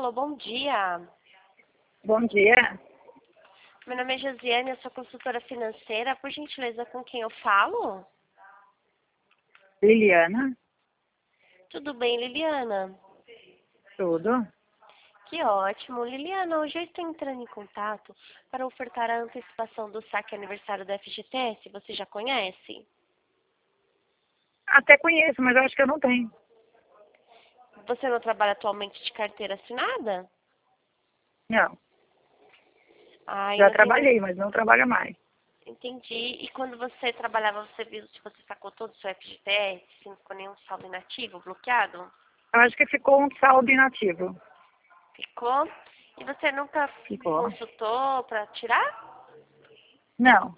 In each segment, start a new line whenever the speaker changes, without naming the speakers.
Alô, bom dia.
Bom dia,
Meu nome é Josiane, eu sou consultora financeira. Por gentileza, com quem eu falo?
Liliana.
Tudo bem, Liliana?
Tudo?
Que ótimo. Liliana, hoje eu estou entrando em contato para ofertar a antecipação do saque aniversário da FGTS. Você já conhece?
Até conheço, mas eu acho que eu não tenho.
Você não trabalha atualmente de carteira assinada?
Não,
Ai,
já
não tem...
trabalhei, mas não trabalho mais.
Entendi. E quando você trabalhava, você viu se você sacou todo o seu FGTS, se não ficou nenhum saldo inativo, bloqueado?
Eu acho que ficou um saldo inativo.
Ficou? E você nunca
Ficou?
consultou para tirar?
Não.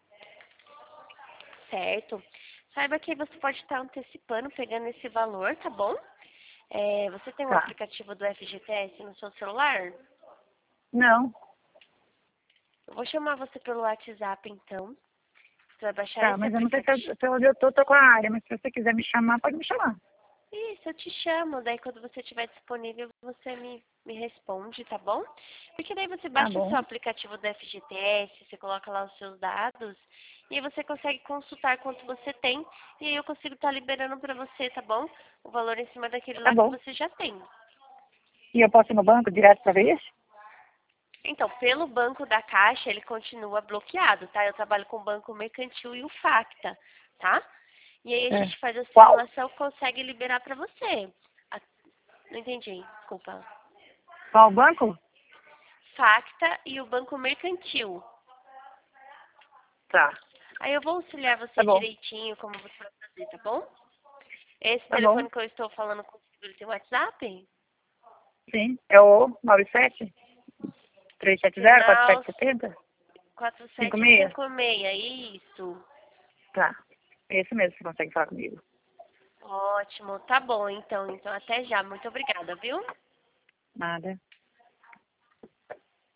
Certo. Saiba que você pode estar antecipando, pegando esse valor, tá bom? Você tem um
Tá.
aplicativo do FGTS no seu celular?
Não.
Eu vou chamar você pelo WhatsApp, então. Você vai baixar
Tá,
esse
mas eu não sei
aplicativo.
se onde eu tô com a área, mas se você quiser me chamar, pode me chamar.
Isso, eu te chamo. Daí, quando você estiver disponível, você me responde, tá bom? Porque daí você
Tá
baixa o seu
bom.
aplicativo do FGTS, você coloca lá os seus dados, e aí você consegue consultar quanto você tem, e aí eu consigo estar liberando para você, tá bom? O valor em cima daquele
Tá
lá que
bom.
você já tem.
E eu posso ir no banco direto pra ver isso?
Então, pelo banco da Caixa, ele continua bloqueado, tá? Eu trabalho com o Banco Mercantil e o Facta, tá? E aí a
É.
gente faz a
Qual?
simulação, consegue liberar para você. Ah, não entendi, desculpa.
Qual banco?
Facta e o Banco Mercantil.
Tá.
Aí eu vou auxiliar
Tá
você
bom.
direitinho como você vai fazer, tá bom? Esse
Tá bom.
telefone que eu estou falando contigo, ele tem WhatsApp?
Sim. É o 97 370
Final
4770 56?
4756, isso.
Tá. É esse mesmo que você consegue falar comigo.
Ótimo, tá bom então. Então até já. Muito obrigada, viu?
Nada.